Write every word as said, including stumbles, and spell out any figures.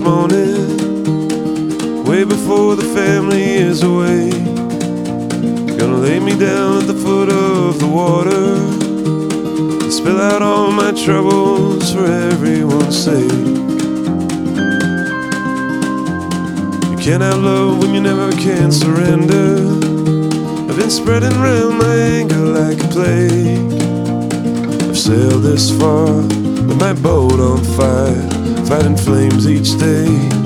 morning, way before the family is away. Gonna lay me down at the foot of the water and spill out all my troubles for everyone's sake. You can't have love when you never can surrender. I've been spreading around my anger like a plague. I've sailed this far with my boat on fire, fighting flames each day.